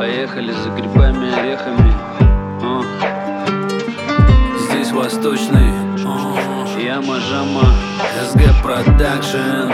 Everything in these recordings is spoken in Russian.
Поехали за грибами, орехами. Здесь восточный Яма Жама СГ Продакшн.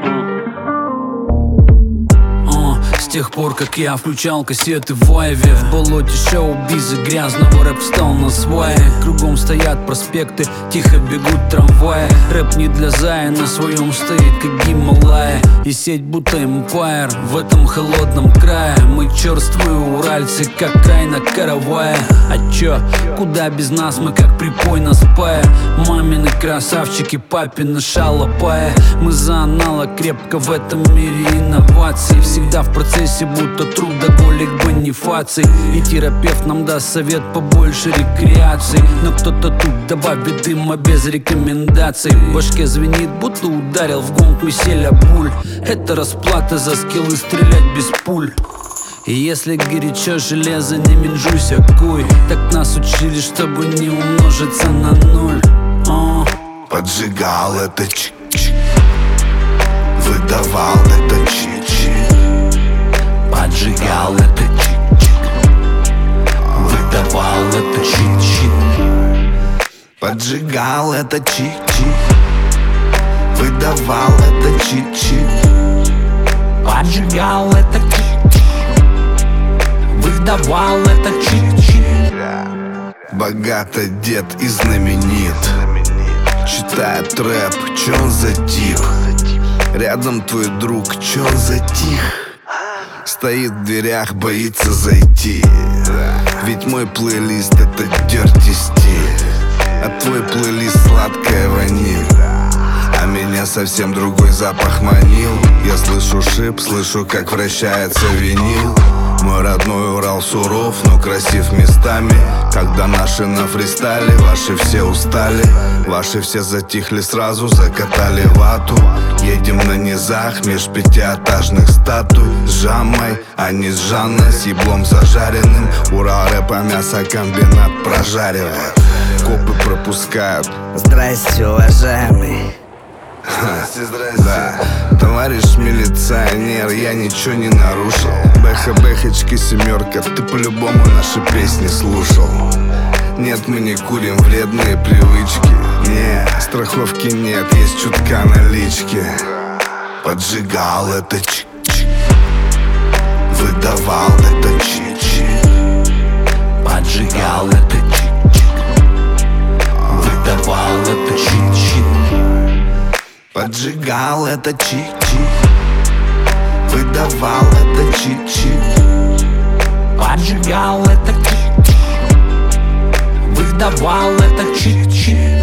С тех пор, как я включал кассеты в Вайве, в болоте шоу-биза грязного рэп встал на свае. Кругом стоят проспекты, тихо бегут трамваи. Рэп не для зая, на своем стоит, как Гималая. И сеть будто эмпайр в этом холодном крае. Мы черствые уральцы, как край на каравае. А чё, куда без нас, мы как припой на спае. Мамины красавчики, папины шалопая. Мы за аналог крепко в этом мире инноваций. Всегда в процессе будто трудоголик Бонифаций. И терапевт нам даст совет побольше рекреаций. Но кто-то тут добавит дыма без рекомендаций. В башке звенит, будто ударил в гонг Миселя Буль. Это расплата за скиллы стрелять без пуль. И если горячо железо, не менжуйся, куй. Так нас учили, чтобы не умножиться на нуль. Поджигал это чик-чик, выдавал это чик-чик. Поджигал это чик-чик, выдавал это чик-чик. Поджигал это чик-чик, выдавал это чик-чик. Поджигал это чик-чик, выдавал это чик-чик. Богато дед и знаменит, читает рэп, чё он за тип? Рядом твой друг, чё он затих? Стоит в дверях, боится зайти. Ведь мой плейлист это dirty стиль, а твой плейлист сладкая ваниль. А меня совсем другой запах манил. Я слышу шип, слышу, как вращается винил. Мой родной Урал суров, но красив местами. Когда наши на фристайле, ваши все устали. Ваши все затихли сразу, закатали вату. Едем на низах меж пятиэтажных статуй. С Жамой, а не с Жанной, с еблом зажаренным. Урал рэпа мясокомбинат прожаривает. Копы пропускают. Здрасте, уважаемый. Да, товарищ милиционер, я ничего не нарушил. Бэха-бэхочки, семерка, ты по-любому наши песни слушал. Нет, мы не курим вредные привычки. Не, страховки нет, есть чутка налички. Поджигал это чик-чик, выдавал это чик-чик. Поджигал это чик-чик, выдавал это чик-чик. Поджигал это чик-чик, выдавал это чик-чик. Поджигал это чик-чик, выдавал это чик-чик.